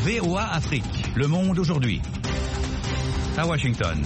VOA Afrique, Le Monde aujourd'hui. À Washington.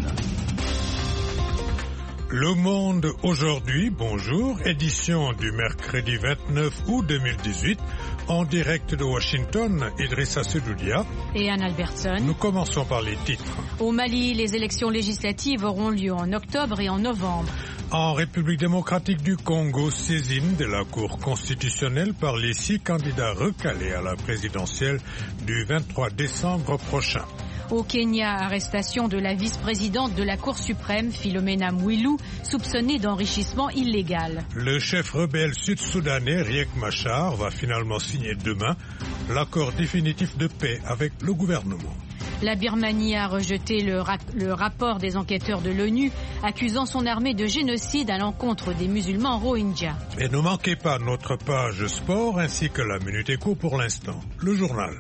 Le Monde aujourd'hui, bonjour, édition du mercredi 29 août 2018, en direct de Washington, Idrissa Sedoudia et Anne Albertson. Nous commençons par les titres. Au Mali, les élections législatives auront lieu en octobre et en novembre. En République démocratique du Congo, saisine de la Cour constitutionnelle par les 6 candidats recalés à la présidentielle du 23 décembre prochain. Au Kenya, arrestation de la vice-présidente de la Cour suprême, Philomena Mwilu, soupçonnée d'enrichissement illégal. Le chef rebelle sud-soudanais Riek Machar va finalement signer demain l'accord définitif de paix avec le gouvernement. La Birmanie a rejeté le rapport des enquêteurs de l'ONU accusant son armée de génocide à l'encontre des musulmans rohingyas. Et ne manquez pas notre page sport ainsi que la Minute Éco pour l'instant. Le journal.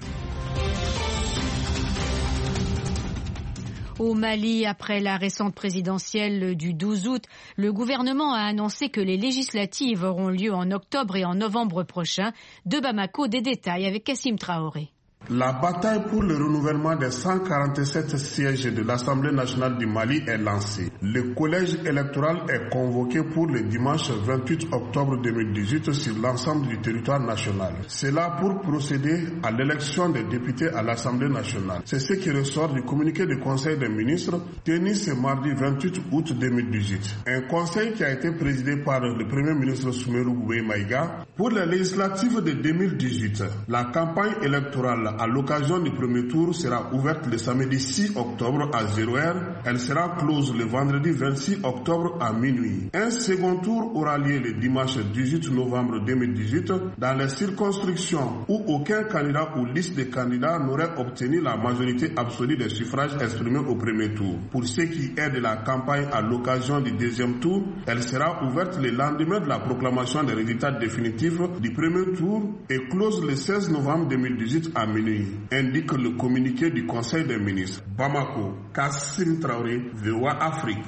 Au Mali, après la récente présidentielle du 12 août, le gouvernement a annoncé que les législatives auront lieu en octobre et en novembre prochains. De Bamako, des détails avec Kassim Traoré. La bataille pour le renouvellement des 147 sièges de l'Assemblée nationale du Mali est lancée. Le collège électoral est convoqué pour le dimanche 28 octobre 2018 sur l'ensemble du territoire national. C'est là pour procéder à l'élection des députés à l'Assemblée nationale. C'est ce qui ressort du communiqué du Conseil des ministres tenu ce mardi 28 août 2018. Un conseil qui a été présidé par le Premier ministre Soumerou Boué Maïga. Pour les législatives de 2018, la campagne électorale à l'occasion du premier tour sera ouverte le samedi 6 octobre à 0h. Elle sera close le vendredi 26 octobre à minuit. Un second tour aura lieu le dimanche 18 novembre 2018 dans les circonscriptions où aucun candidat ou liste de candidats n'aurait obtenu la majorité absolue des suffrages exprimés au premier tour. Pour ce qui est de la campagne à l'occasion du deuxième tour, elle sera ouverte le lendemain de la proclamation des résultats définitifs du premier tour et close le 16 novembre 2018 à minuit, indique le communiqué du Conseil des ministres. Bamako, Kassim Traoré, VOA Afrique.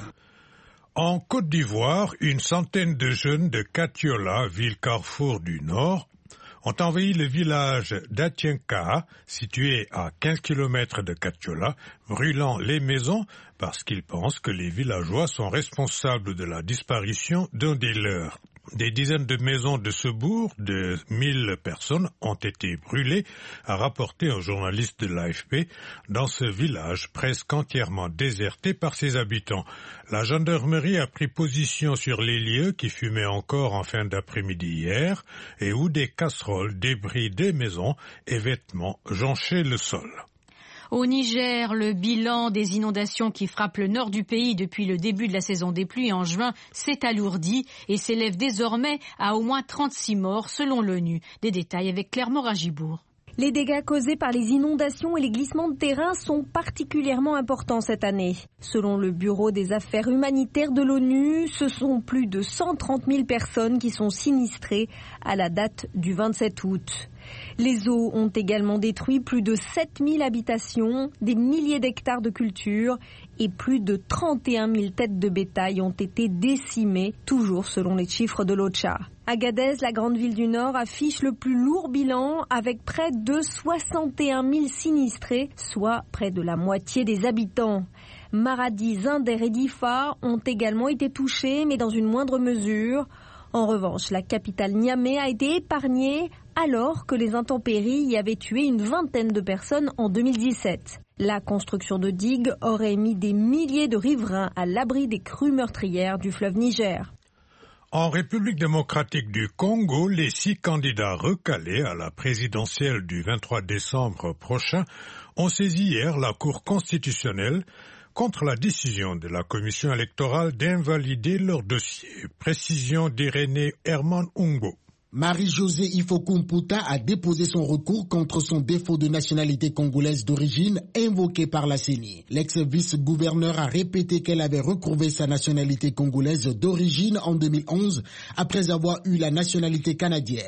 En Côte d'Ivoire, une centaine de jeunes de Katiola, ville carrefour du Nord, ont envahi le village d'Atienka, situé à 15 km de Katiola, brûlant les maisons parce qu'ils pensent que les villageois sont responsables de la disparition d'un des leurs. Des dizaines de maisons de ce bourg de 1000 personnes ont été brûlées, a rapporté un journaliste de l'AFP, dans ce village presque entièrement déserté par ses habitants. La gendarmerie a pris position sur les lieux qui fumaient encore en fin d'après-midi hier et où des casseroles, débris des maisons et vêtements jonchaient le sol. Au Niger, le bilan des inondations qui frappent le nord du pays depuis le début de la saison des pluies en juin s'est alourdi et s'élève désormais à au moins 36 morts selon l'ONU. Des détails avec Claire Moragibourg. Les dégâts causés par les inondations et les glissements de terrain sont particulièrement importants cette année. Selon le Bureau des affaires humanitaires de l'ONU, ce sont plus de 130 000 personnes qui sont sinistrées à la date du 27 août. Les eaux ont également détruit plus de 7000 habitations, des milliers d'hectares de cultures et plus de 31 000 têtes de bétail ont été décimées, toujours selon les chiffres de l'OCHA. Agadez, la grande ville du Nord, affiche le plus lourd bilan avec près de 61 000 sinistrés, soit près de la moitié des habitants. Maradi, Zinder et Difa ont également été touchés, mais dans une moindre mesure. En revanche, la capitale Niamey a été épargnée alors que les intempéries y avaient tué une vingtaine de personnes en 2017. La construction de digues aurait mis des milliers de riverains à l'abri des crues meurtrières du fleuve Niger. En République démocratique du Congo, les 6 candidats recalés à la présidentielle du 23 décembre prochain ont saisi hier la Cour constitutionnelle contre la décision de la commission électorale d'invalider leur dossier. Précision d'Irénée Herman Ungo. Marie-Josée Ifokumputa a déposé son recours contre son défaut de nationalité congolaise d'origine invoqué par la CENI. L'ex-vice-gouverneur a répété qu'elle avait retrouvé sa nationalité congolaise d'origine en 2011 après avoir eu la nationalité canadienne.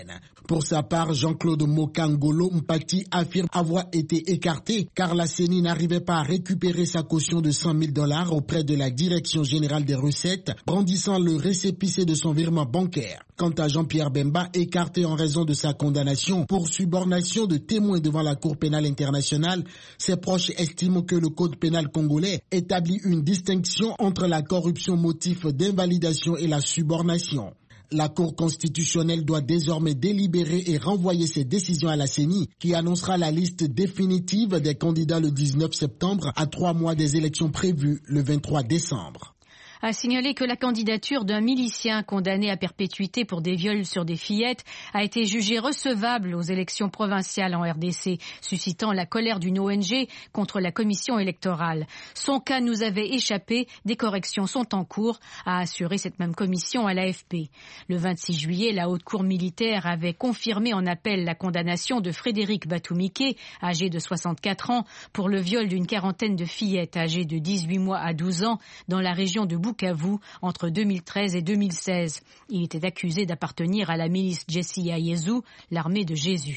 Pour sa part, Jean-Claude Mokangolo Mpati affirme avoir été écarté car la CENI n'arrivait pas à récupérer sa caution de $100,000 auprès de la Direction générale des recettes, brandissant le récépissé de son virement bancaire. Quant à Jean-Pierre Bemba, écarté en raison de sa condamnation pour subornation de témoins devant la Cour pénale internationale, ses proches estiment que le Code pénal congolais établit une distinction entre la corruption motif d'invalidation et la subornation. La Cour constitutionnelle doit désormais délibérer et renvoyer ses décisions à la CENI, qui annoncera la liste définitive des candidats le 19 septembre, à 3 mois des élections prévues le 23 décembre. A signaler que la candidature d'un milicien condamné à perpétuité pour des viols sur des fillettes a été jugée recevable aux élections provinciales en RDC, suscitant la colère d'une ONG contre la commission électorale. Son cas nous avait échappé, des corrections sont en cours, a assuré cette même commission à l'AFP. Le 26 juillet, la Haute Cour militaire avait confirmé en appel la condamnation de Frédéric Batumike, âgé de 64 ans, pour le viol d'une quarantaine de fillettes âgées de 18 mois à 12 ans dans la région de Bukavu entre 2013 et 2016. Il était accusé d'appartenir à la milice Jessia Yezu, l'armée de Jésus.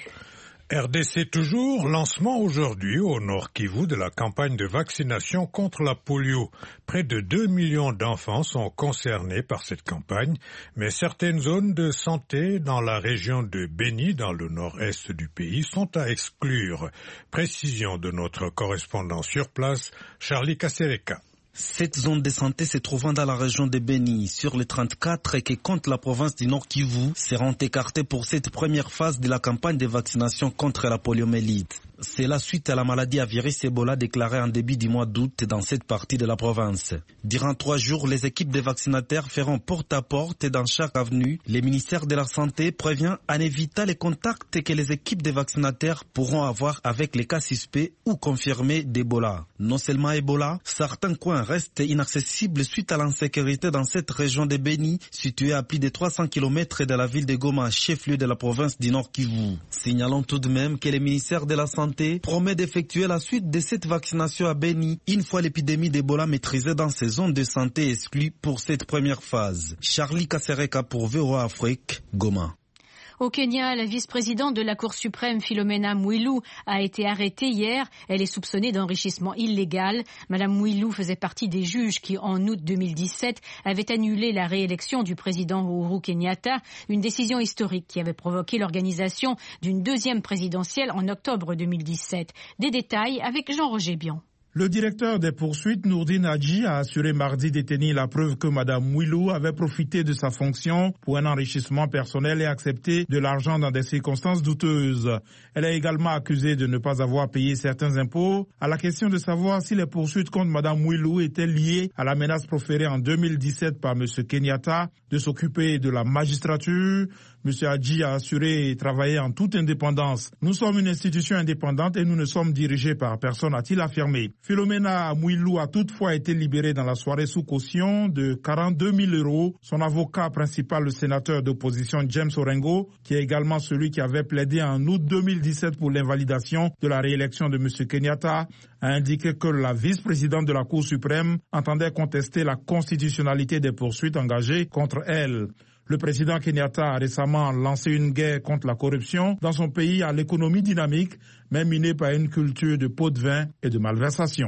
RDC toujours, lancement aujourd'hui au Nord Kivu de la campagne de vaccination contre la polio. Près de 2 millions d'enfants sont concernés par cette campagne, mais certaines zones de santé dans la région de Beni, dans le nord-est du pays, sont à exclure. Précision de notre correspondant sur place, Charlie Kasereka. Cette zone de santé se trouvant dans la région de Beni, sur les 34 qui compte la province du Nord Kivu, seront écartés pour cette première phase de la campagne de vaccination contre la poliomyélite. C'est la suite à la maladie à virus Ebola déclarée en début du mois d'août dans cette partie de la province. Durant 3 jours, les équipes de vaccinateurs feront porte à porte dans chaque avenue. Le ministère de la Santé prévient en évitant les contacts que les équipes de vaccinateurs pourront avoir avec les cas suspects ou confirmés d'Ebola. Non seulement Ebola, certains coins restent inaccessibles suite à l'insécurité dans cette région de Beni, située à plus de 300 km de la ville de Goma, chef-lieu de la province du Nord Kivu. Signalons tout de même que le ministère de la Santé promet d'effectuer la suite de cette vaccination à Beni une fois l'épidémie d'Ebola maîtrisée dans ces zones de santé exclues pour cette première phase. Charlie Kasereka pour VOA Afrique, Goma. Au Kenya, la vice-présidente de la Cour suprême, Philomena Mwilu, a été arrêtée hier. Elle est soupçonnée d'enrichissement illégal. Madame Mwilu faisait partie des juges qui, en août 2017, avaient annulé la réélection du président Uhuru Kenyatta, une décision historique qui avait provoqué l'organisation d'une deuxième présidentielle en octobre 2017. Des détails avec Jean-Roger Bian. Le directeur des poursuites, Nourdine Hadji, a assuré mardi détenir la preuve que Mme Mwilu avait profité de sa fonction pour un enrichissement personnel et accepté de l'argent dans des circonstances douteuses. Elle est également accusée de ne pas avoir payé certains impôts. À la question de savoir si les poursuites contre Mme Mwilu étaient liées à la menace proférée en 2017 par M. Kenyatta de s'occuper de la magistrature, M. Hadji a assuré travailler en toute indépendance. Nous sommes une institution indépendante et nous ne sommes dirigés par personne, a-t-il affirmé. Philomena Mwilu a toutefois été libérée dans la soirée sous caution de 42 000 €. Son avocat principal, le sénateur d'opposition James Orengo, qui est également celui qui avait plaidé en août 2017 pour l'invalidation de la réélection de M. Kenyatta, a indiqué que la vice-présidente de la Cour suprême entendait contester la constitutionnalité des poursuites engagées contre elle. Le président Kenyatta a récemment lancé une guerre contre la corruption dans son pays à l'économie dynamique, mais minée par une culture de pots de vin et de malversation.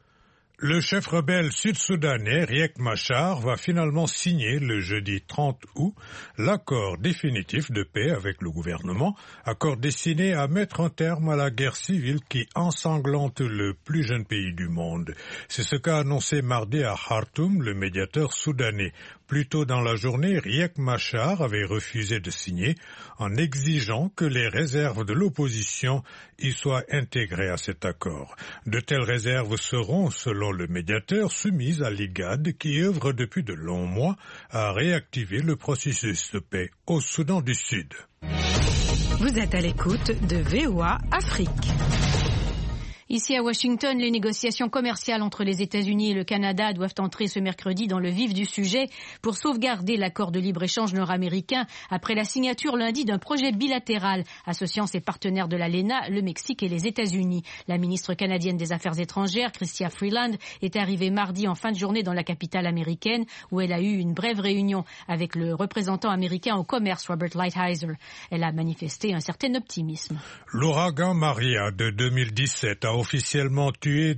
Le chef rebelle sud-soudanais Riek Machar va finalement signer le jeudi 30 août l'accord définitif de paix avec le gouvernement, accord destiné à mettre un terme à la guerre civile qui ensanglante le plus jeune pays du monde. C'est ce qu'a annoncé mardi à Khartoum le médiateur soudanais. Plus tôt dans la journée, Riek Machar avait refusé de signer en exigeant que les réserves de l'opposition y soient intégrées à cet accord. De telles réserves seront, selon le médiateur, soumises à l'IGAD qui œuvre depuis de longs mois à réactiver le processus de paix au Soudan du Sud. Vous êtes à l'écoute de VOA Afrique. Ici à Washington, les négociations commerciales entre les États-Unis et le Canada doivent entrer ce mercredi dans le vif du sujet pour sauvegarder l'accord de libre-échange nord-américain après la signature lundi d'un projet bilatéral associant ses partenaires de l'ALENA, le Mexique et les États-Unis. La ministre canadienne des Affaires étrangères, Chrystia Freeland, est arrivée mardi en fin de journée dans la capitale américaine où elle a eu une brève réunion avec le représentant américain au commerce, Robert Lighthizer. Elle a manifesté un certain optimisme. L'ouragan Maria de 2017 a officiellement tué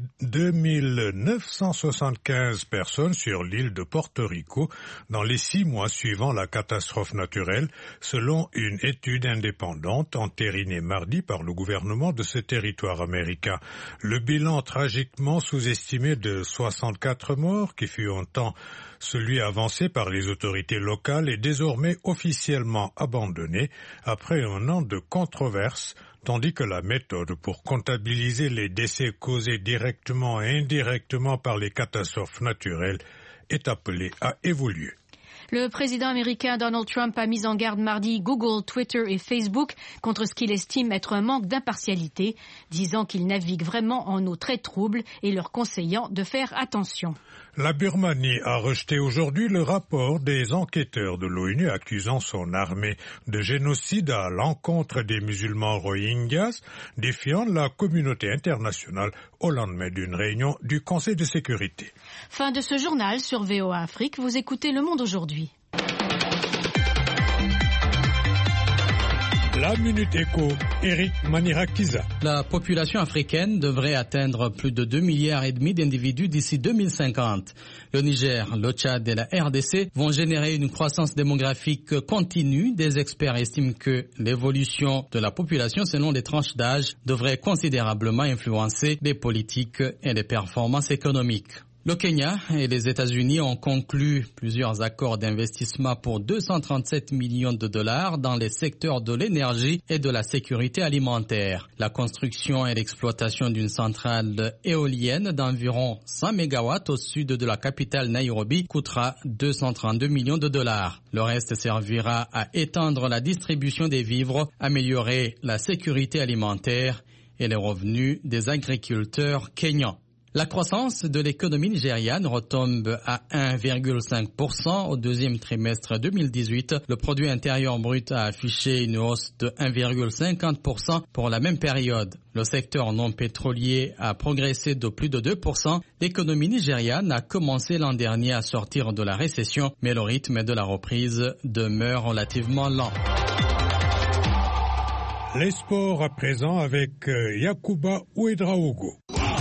2975 personnes sur l'île de Porto Rico dans les 6 mois suivant la catastrophe naturelle, selon une étude indépendante entérinée mardi par le gouvernement de ce territoire américain. Le bilan tragiquement sous-estimé de 64 morts, qui fut un temps celui avancé par les autorités locales, est désormais officiellement abandonné après un an de controverse, tandis que la méthode pour comptabiliser les décès causés directement et indirectement par les catastrophes naturelles est appelée à évoluer. Le président américain Donald Trump a mis en garde mardi Google, Twitter et Facebook contre ce qu'il estime être un manque d'impartialité, disant qu'ils naviguent vraiment en eau très trouble et leur conseillant de faire attention. La Birmanie a rejeté aujourd'hui le rapport des enquêteurs de l'ONU accusant son armée de génocide à l'encontre des musulmans rohingyas, défiant la communauté internationale au lendemain d'une réunion du Conseil de sécurité. Fin de ce journal sur VOA Afrique. Vous écoutez Le Monde aujourd'hui. La Minute Éco, Eric Manirakiza. La population africaine devrait atteindre plus de 2,5 milliards d'individus d'ici 2050. Le Niger, le Tchad et la RDC vont générer une croissance démographique continue. Des experts estiment que l'évolution de la population selon les tranches d'âge devrait considérablement influencer les politiques et les performances économiques. Le Kenya et les États-Unis ont conclu plusieurs accords d'investissement pour 237 millions de dollars dans les secteurs de l'énergie et de la sécurité alimentaire. La construction et l'exploitation d'une centrale éolienne d'environ 100 mégawatts au sud de la capitale Nairobi coûtera 232 millions de dollars. Le reste servira à étendre la distribution des vivres, améliorer la sécurité alimentaire et les revenus des agriculteurs kenyans. La croissance de l'économie nigériane retombe à 1,5% au deuxième trimestre 2018. Le produit intérieur brut a affiché une hausse de 1,50% pour la même période. Le secteur non pétrolier a progressé de plus de 2%. L'économie nigériane a commencé l'an dernier à sortir de la récession, mais le rythme de la reprise demeure relativement lent. Les sports à présent avec Yacouba Ouedraogo.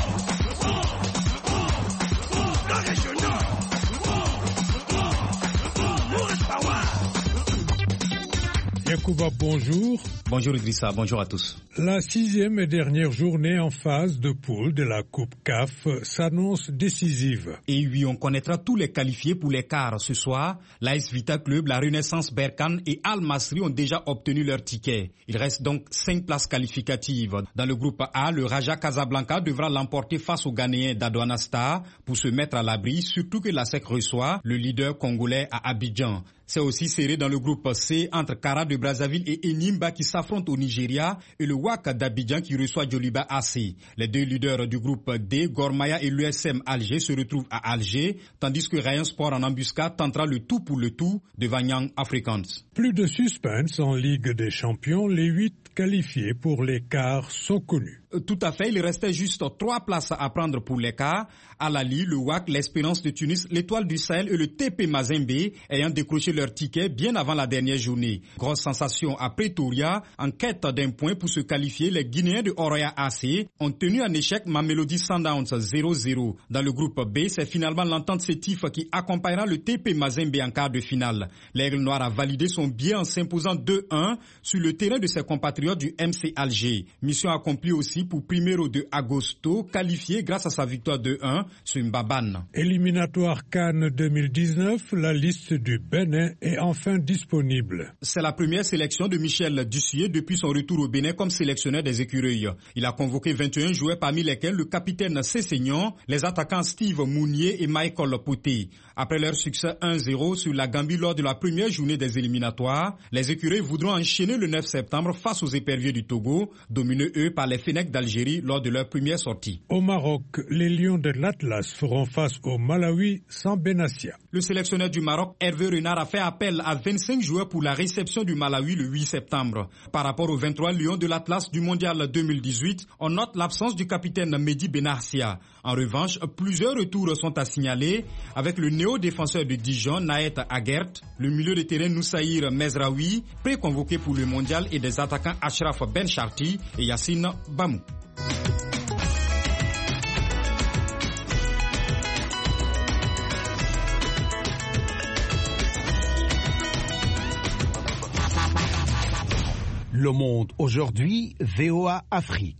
Yacouba, bonjour. Bonjour Idrissa, bonjour à tous. La 6e et dernière journée en phase de poule de la Coupe CAF s'annonce décisive. Et oui, on connaîtra tous les qualifiés pour les quarts ce soir. L'AS Vita Club, la Renaissance Berkane et Al Masry ont déjà obtenu leur ticket. Il reste donc 5 places qualificatives. Dans le groupe A, le Raja Casablanca devra l'emporter face aux Ghanéens d'Adouana Star pour se mettre à l'abri, surtout que la SEC reçoit le leader congolais à Abidjan. C'est aussi serré dans le groupe C entre Kara de Brazzaville et Enimba qui s'affrontent au Nigeria et le WAC d'Abidjan qui reçoit Djoliba AC. Les deux leaders du groupe D, Gormaya et l'USM Alger, se retrouvent à Alger, tandis que Rayon Sport en embuscade tentera le tout pour le tout devant Young Africans. Plus de suspense en Ligue des Champions, les 8 qualifiés pour les quarts sont connus. Tout à fait, il restait juste 3 places à prendre pour les quarts. Al Ahly, le WAC, l'Espérance de Tunis, l'Étoile du Sahel et le TP Mazembe ayant décroché leur ticket bien avant la dernière journée. Grosse sensation à Pretoria, en quête d'un point pour se qualifier, les Guinéens de Oroya AC ont tenu en échec Mamelodi Sundowns 0-0. Dans le groupe B, c'est finalement l'entente Sétif qui accompagnera le TP Mazembe en quart de finale. L'Aigle Noir a validé son billet en s'imposant 2-1 sur le terrain de ses compatriotes du MC Alger. Mission accomplie aussi pour Primero de Agosto, qualifié grâce à sa victoire 2-1 sur Mbabane. Éliminatoire CAN 2019, la liste du Bénin est enfin disponible. C'est la première sélection de Michel Dussuyer essuyé depuis son retour au Bénin comme sélectionneur des écureuils. Il a convoqué 21 joueurs parmi lesquels le capitaine Cessignon, les attaquants Steve Mounier et Michael Poté. Après leur succès 1-0 sur la Gambie lors de la première journée des éliminatoires, les écureuils voudront enchaîner le 9 septembre face aux éperviers du Togo, dominés eux par les Fennecs d'Algérie lors de leur première sortie. Au Maroc, les Lions de l'Atlas feront face au Malawi sans Benassia. Le sélectionneur du Maroc, Hervé Renard, a fait appel à 25 joueurs pour la réception du Malawi le 8 septembre. Par rapport aux 23 Lions de l'Atlas du Mondial 2018, on note l'absence du capitaine Mehdi Benassia. En revanche, plusieurs retours sont à signaler avec le néo-défenseur de Dijon, Naet Aguert, le milieu de terrain Noussaïr Mezraoui, pré-convoqué pour le Mondial, et des attaquants Achraf Ben Charti et Yassine Bamou. Le Monde aujourd'hui, VOA Afrique.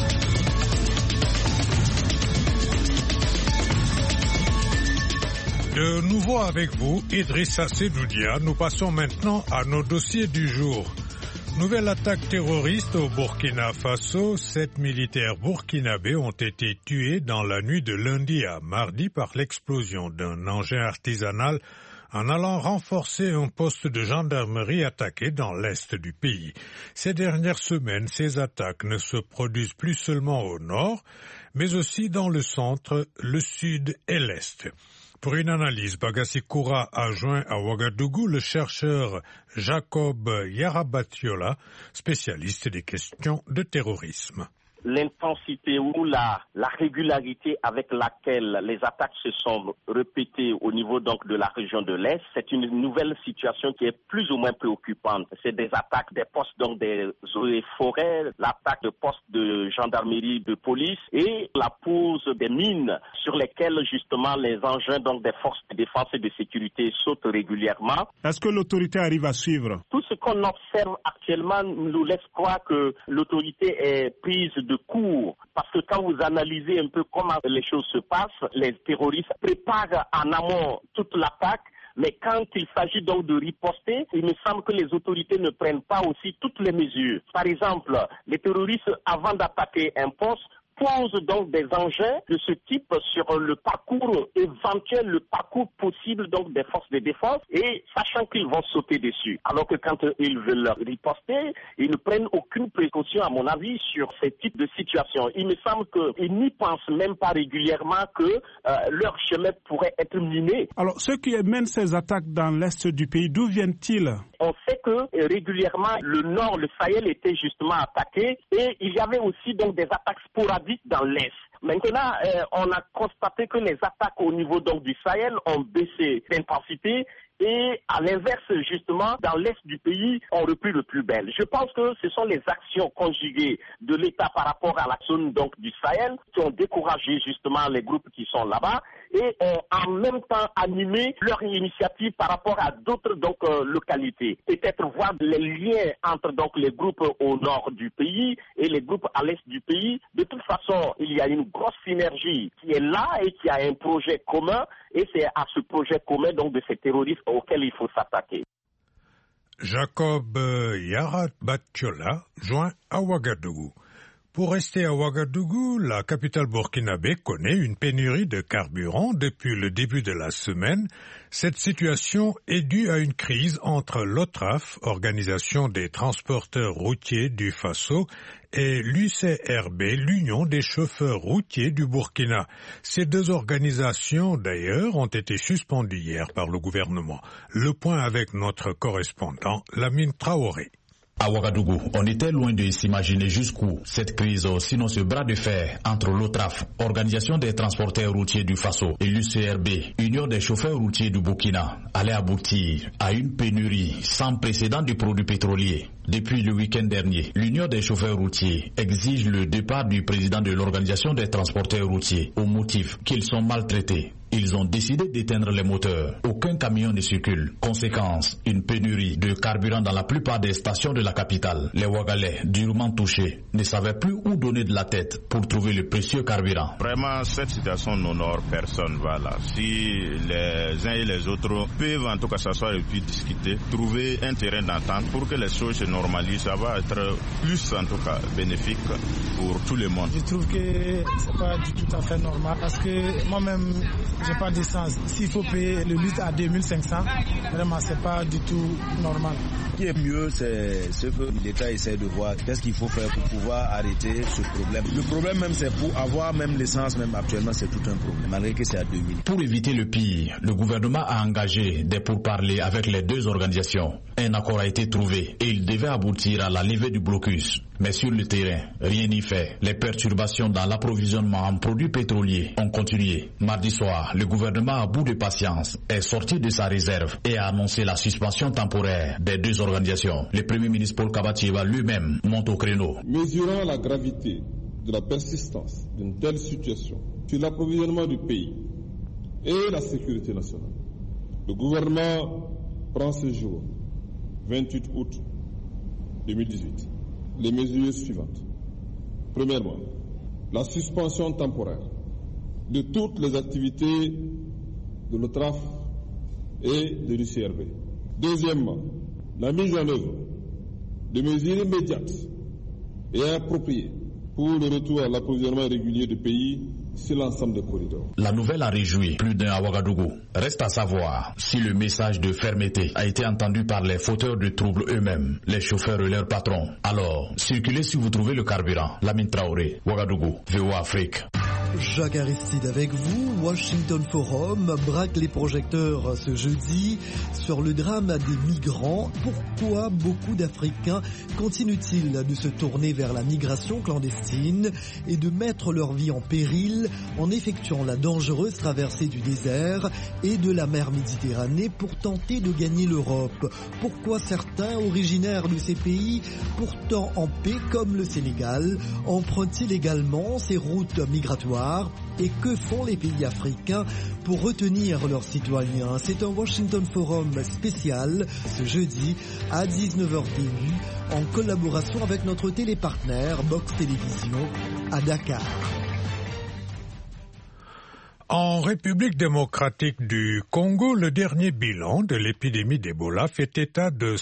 De nouveau avec vous, Idrissa Sedoudia. Nous passons maintenant à nos dossiers du jour. Nouvelle attaque terroriste au Burkina Faso. 7 militaires burkinabés ont été tués dans la nuit de lundi à mardi par l'explosion d'un engin artisanal en allant renforcer un poste de gendarmerie attaqué dans l'est du pays. Ces dernières semaines, ces attaques ne se produisent plus seulement au nord, mais aussi dans le centre, le sud et l'est. Pour une analyse, Bagassi Koura a joint à Ouagadougou le chercheur Jacob Yarabatiola, spécialiste des questions de terrorisme. L'intensité ou la régularité avec laquelle les attaques se sont répétées au niveau donc de la région de l'Est, c'est une nouvelle situation qui est plus ou moins préoccupante. C'est des attaques des postes donc des eaux et forêts, l'attaque de postes de gendarmerie, de police et la pose des mines sur lesquelles justement les engins donc des forces de défense et de sécurité sautent régulièrement. Est-ce que l'autorité arrive à suivre? Tout ce qu'on observe actuellement nous laisse croire que l'autorité est prise de court, parce que quand vous analysez un peu comment les choses se passent, les terroristes préparent en amont toute l'attaque, mais quand il s'agit donc de riposter, il me semble que les autorités ne prennent pas aussi toutes les mesures. Par exemple, les terroristes, avant d'attaquer un poste, posent donc des engins de ce type sur le parcours éventuel, le parcours possible donc des forces de défense, et sachant qu'ils vont sauter dessus. Alors que quand ils veulent riposter, ils ne prennent aucune précaution, à mon avis, sur ces types de situations. Il me semble qu'ils n'y pensent même pas régulièrement que leur chemin pourrait être miné. Alors, ceux qui mènent ces attaques dans l'est du pays, d'où viennent-ils? On sait que régulièrement, le nord, le Sahel était justement attaqué, et il y avait aussi donc des attaques sporadiques dans l'Est. Maintenant, on a constaté que les attaques au niveau donc du Sahel ont baissé d'intensité et à l'inverse, justement, dans l'Est du pays, on repris le plus belle. Je pense que ce sont les actions conjuguées de l'État par rapport à la zone donc du Sahel qui ont découragé justement les groupes qui sont là-bas et ont en même temps animé leur initiative par rapport à d'autres donc localités. Peut-être voir les liens entre donc les groupes au nord du pays et les groupes à l'est du pays. De toute façon, il y a une grosse synergie qui est là et qui a un projet commun, et c'est à ce projet commun donc de ces terroristes auquel il faut s'attaquer. Jacob Yarabatiola, joint à Ouagadougou. Pour rester à Ouagadougou, la capitale burkinabé connaît une pénurie de carburant depuis le début de la semaine. Cette situation est due à une crise entre l'OTRAF, Organisation des transporteurs routiers du Faso, et l'UCRB, l'Union des chauffeurs routiers du Burkina. Ces deux organisations, d'ailleurs, ont été suspendues hier par le gouvernement. Le point avec notre correspondant, Lamine Traoré. À Ouagadougou, on était loin de s'imaginer jusqu'où cette crise, sinon ce bras de fer entre l'OTRAF, Organisation des transporteurs routiers du Faso, et l'UCRB, Union des chauffeurs routiers du Burkina, allait aboutir à une pénurie sans précédent de produits pétroliers. Depuis le week-end dernier, l'Union des chauffeurs routiers exige le départ du président de l'Organisation des transporteurs routiers au motif qu'ils sont maltraités. Ils ont décidé d'éteindre les moteurs. Aucun camion ne circule. Conséquence, une pénurie de carburant dans la plupart des stations de la capitale. Les Ouagalais, durement touchés, ne savaient plus où donner de la tête pour trouver le précieux carburant. Vraiment, cette situation n'honore personne. Voilà. Si les uns et les autres peuvent en tout cas s'asseoir et puis discuter, trouver un terrain d'entente pour que les choses ne normalise, ça va être plus en tout cas bénéfique pour tout le monde. Je trouve que c'est pas du tout à fait normal parce que moi-même j'ai pas d'essence. S'il faut payer le litre à 2500, vraiment c'est pas du tout normal. Ce qui est mieux, c'est ce que l'État essaie de voir. Qu'est-ce qu'il faut faire pour pouvoir arrêter ce problème. Le problème même, c'est pour avoir même l'essence, même actuellement, c'est tout un problème, malgré que c'est à 2000. Pour éviter le pire, le gouvernement a engagé des pourparlers avec les deux organisations. Un accord a été trouvé et il devait aboutir à la levée du blocus. Mais sur le terrain, rien n'y fait. Les perturbations dans l'approvisionnement en produits pétroliers ont continué. Mardi soir, le gouvernement, à bout de patience, est sorti de sa réserve et a annoncé la suspension temporaire des deux organisations. Le Premier ministre Paul Kabatieba lui-même monte au créneau. Mesurant la gravité de la persistance d'une telle situation sur l'approvisionnement du pays et la sécurité nationale, le gouvernement prend ce jour, 28 août 2018, les mesures suivantes. Premièrement, la suspension temporaire de toutes les activités de l'OTRAF et de l'UCRB. Deuxièmement, la mise en œuvre de mesures immédiates et appropriées pour le retour à l'approvisionnement régulier du pays sur l'ensemble des corridors. La nouvelle a réjoui plus d'un à Ouagadougou. Reste à savoir si le message de fermeté a été entendu par les fauteurs de troubles eux-mêmes, les chauffeurs et leurs patrons. Alors, circulez si vous trouvez le carburant. Lamine Traoré, Ouagadougou, VOA Afrique. Jacques Aristide avec vous. Washington Forum braque les projecteurs ce jeudi sur le drame des migrants. Pourquoi beaucoup d'Africains continuent-ils de se tourner vers la migration clandestine et de mettre leur vie en péril en effectuant la dangereuse traversée du désert et de la mer Méditerranée pour tenter de gagner l'Europe? Pourquoi certains originaires de ces pays, pourtant en paix comme le Sénégal, empruntent-ils également ces routes migratoires? Et que font les pays africains pour retenir leurs citoyens? C'est un Washington Forum spécial ce jeudi à 19h TU en collaboration avec notre télépartenaire Box Télévision à Dakar. En République démocratique du Congo, le dernier bilan de l'épidémie d'Ebola fait état de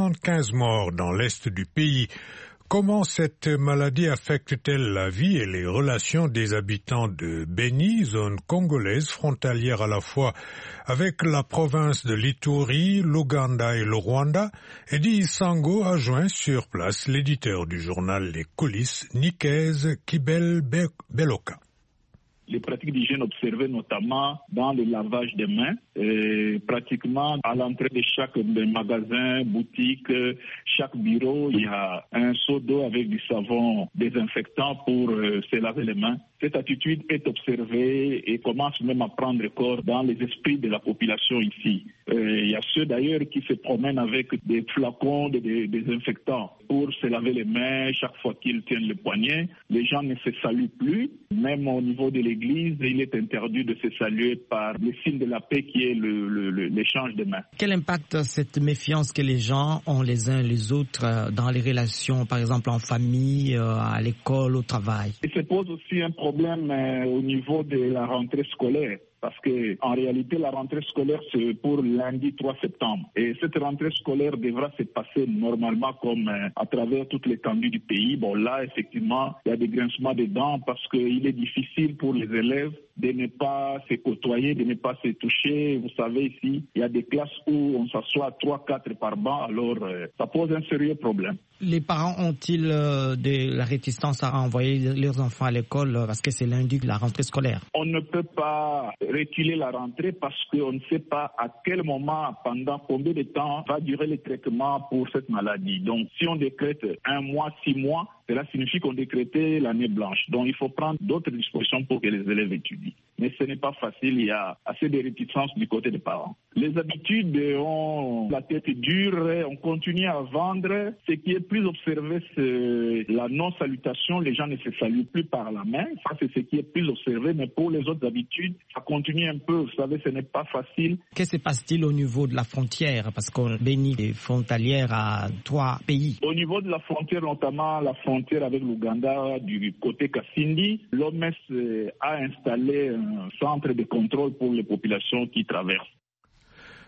75 morts dans l'est du pays. Comment cette maladie affecte-t-elle la vie et les relations des habitants de Beni, zone congolaise frontalière à la fois avec la province de l'Ituri, l'Ouganda et le Rwanda? Eddie Sango a joint sur place l'éditeur du journal Les Coulisses, Nikez Kibel-Beloka. Les pratiques d'hygiène observées notamment dans le lavage des mains, pratiquement à l'entrée de chaque magasin, boutique, chaque bureau, il y a un seau d'eau avec du savon désinfectant pour se laver les mains. Cette attitude est observée et commence même à prendre corps dans les esprits de la population ici. Il y a ceux d'ailleurs qui se promènent avec des flacons de désinfectants pour se laver les mains chaque fois qu'ils tiennent le poignet. Les gens ne se saluent plus. Même au niveau de l'église, il est interdit de se saluer par le signe de la paix qui est l'échange de mains. Quel impact cette méfiance que les gens ont les uns les autres dans les relations, par exemple en famille, à l'école, au travail? Il se pose aussi un problème au niveau de la rentrée scolaire. Parce que en réalité, la rentrée scolaire, c'est pour lundi 3 septembre. Et cette rentrée scolaire devra se passer normalement comme à travers toute l'étendue du pays. Bon, là, effectivement, il y a des grincements de dents parce qu'il est difficile pour les élèves de ne pas se côtoyer, de ne pas se toucher. Vous savez, ici, il y a des classes où on s'assoit 3-4 par banc. Alors, ça pose un sérieux problème. Les parents ont-ils de la réticence à envoyer leurs enfants à l'école parce que c'est lundi la rentrée scolaire? On ne peut pas reculer la rentrée parce qu'on ne sait pas à quel moment, pendant combien de temps va durer le traitement pour cette maladie. Donc, si on décrète 1 mois, 6 mois, cela signifie qu'on décrétait l'année blanche. Donc, il faut prendre d'autres dispositions pour que les élèves étudient. Mais ce n'est pas facile, il y a assez de réticences du côté des parents. Les habitudes ont la tête dure, on continue à vendre. Ce qui est plus observé, c'est la non-salutation. Les gens ne se saluent plus par la main. Ça, c'est ce qui est plus observé. Mais pour les autres habitudes, ça continue un peu. Vous savez, ce n'est pas facile. Que se passe-t-il au niveau de la frontière? Parce qu'on bénit des frontalières à 3 pays. Au niveau de la frontière, notamment la frontière avec l'Ouganda, du côté Kassindi, l'OMS a installé un centre de contrôle pour les populations qui traversent.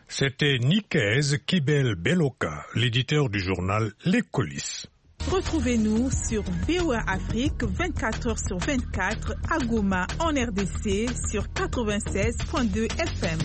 C'était Nikez Kibel-Beloka, l'éditeur du journal Les Coulisses. Retrouvez-nous sur VOA Afrique 24h/24 à Goma en RDC sur 96.2 FM.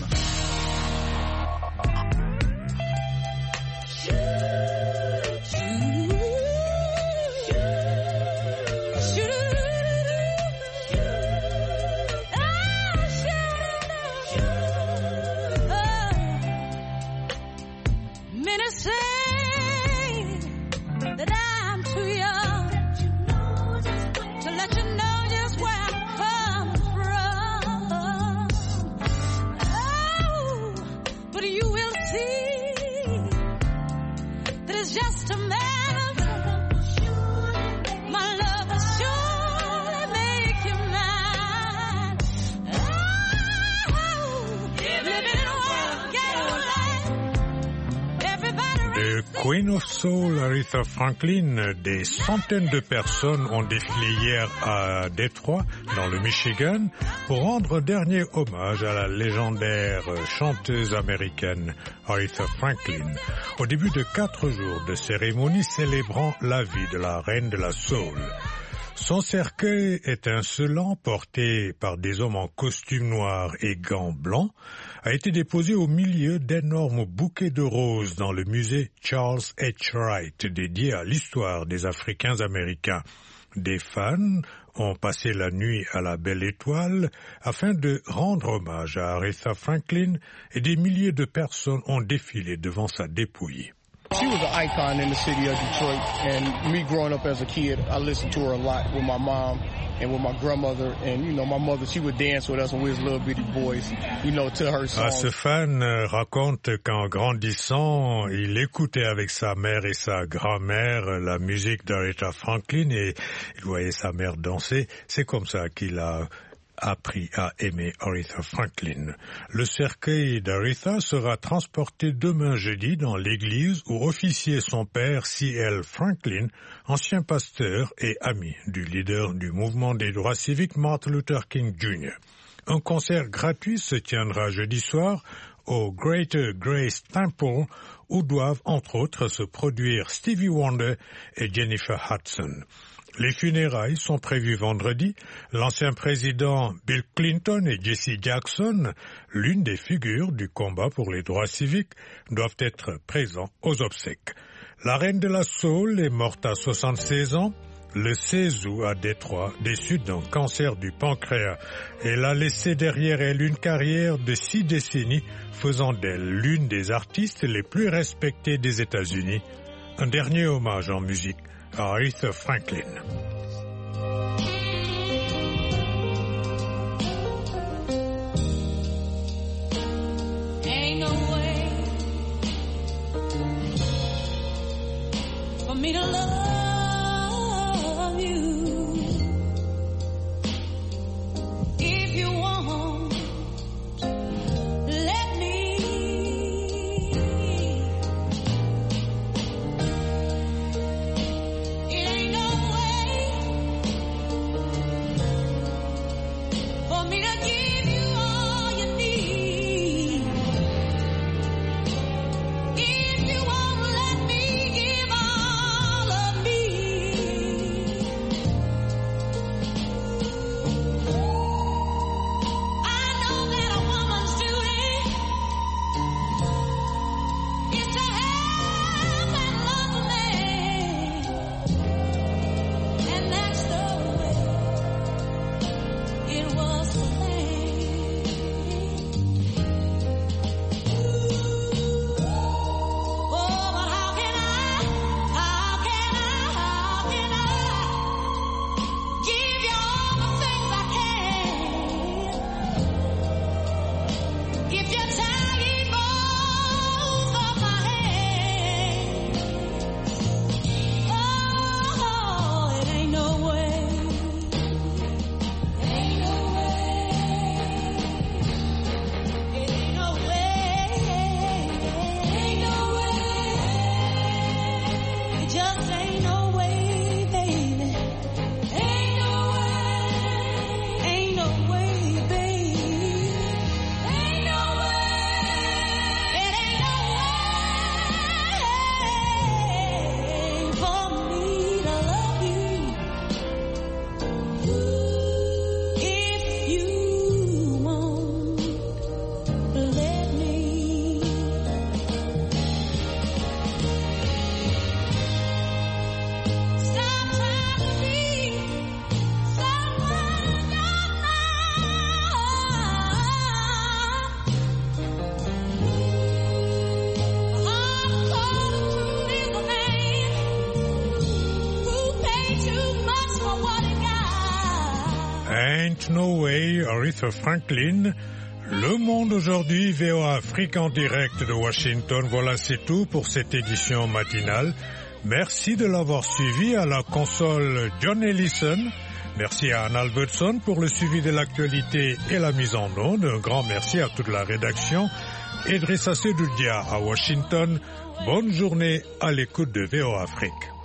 Queen of Soul, Aretha Franklin, des centaines de personnes ont défilé hier à Détroit, dans le Michigan, pour rendre un dernier hommage à la légendaire chanteuse américaine Aretha Franklin, au début de 4 jours de cérémonie célébrant la vie de la reine de la soul. Son cercueil étincelant, porté par des hommes en costume noir et gants blancs, a été déposé au milieu d'énormes bouquets de roses dans le musée Charles H. Wright, dédié à l'histoire des Africains américains. Des fans ont passé la nuit à la Belle Étoile afin de rendre hommage à Aretha Franklin et des milliers de personnes ont défilé devant sa dépouille. She was an icon in the city of Detroit, and me growing up as a kid, I listened to her a lot with my mom and with my grandmother, and you know, my mother, she would dance with us when we was little bitty boys, you know, to her songs. Ce fan raconte qu'en grandissant, il écoutait avec sa mère et sa grand-mère la musique d'Aretha Franklin et il voyait sa mère danser. C'est comme ça qu'il a appris à aimer Aretha Franklin. Le cercueil d'Aretha sera transporté demain jeudi dans l'église où officiait son père C.L. Franklin, ancien pasteur et ami du leader du mouvement des droits civiques Martin Luther King Jr. Un concert gratuit se tiendra jeudi soir au Greater Grace Temple où doivent entre autres se produire Stevie Wonder et Jennifer Hudson. Les funérailles sont prévues vendredi. L'ancien président Bill Clinton et Jesse Jackson, l'une des figures du combat pour les droits civiques, doivent être présents aux obsèques. La reine de la soul est morte à 76 ans. Le 16 août à Détroit, décédée d'un cancer du pancréas. Elle a laissé derrière elle une carrière de 6 décennies, faisant d'elle l'une des artistes les plus respectées des États-Unis. Un dernier hommage en musique à Aretha Franklin. Ain't no way for me to love you if you want. Let me. It ain't no way Ain't No Way, Aretha Franklin. Le Monde aujourd'hui, VOA Afrique en direct de Washington. Voilà, c'est tout pour cette édition matinale. Merci de l'avoir suivi. À la console, John Ellison. Merci à Anne Albertson pour le suivi de l'actualité et la mise en onde. Un grand merci à toute la rédaction. Idrissa Sedoudia à Washington. Bonne journée à l'écoute de VOA Afrique.